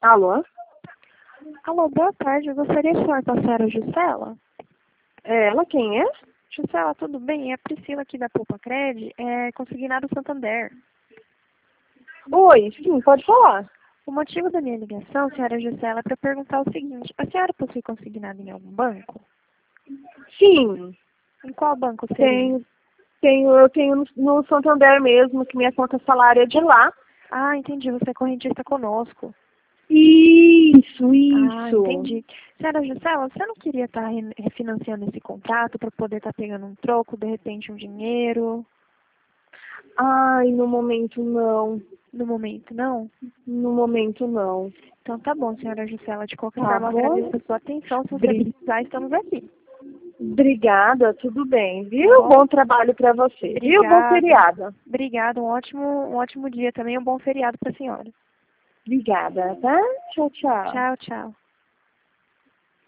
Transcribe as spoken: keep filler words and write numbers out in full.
Alô? Alô, boa tarde. Eu gostaria de falar com a senhora Juscela. É, ela quem é? Juscela, tudo bem? É a Priscila aqui da Poupa Cred, é consignado Santander. Oi, sim, pode falar. O motivo da minha ligação, senhora Juscela, é para perguntar o seguinte. A senhora possui consignado em algum banco? Sim, Em qual banco seria? tenho, tenho, eu tenho no, no Santander mesmo, que minha conta salária é de lá. Ah, entendi. Você é correntista conosco. Isso, Ah, isso. entendi. Senhora Juscela, você não queria estar re- refinanciando esse contrato para poder estar pegando um troco, de repente um dinheiro? Ai, no momento não. No momento, não? No momento não. Então tá bom, senhora Juscela. De qualquer Tá forma, eu bom? agradeço a sua atenção. Se você Bri- precisar, estamos aqui. Obrigada, tudo bem, Tá viu? bom? Bom trabalho pra você, viu? Bom Obrigada. feriado. Obrigada. Um ótimo, um ótimo dia também. Um bom feriado para a senhora. Obrigada, tá? Tchau, tchau. Tchau, tchau.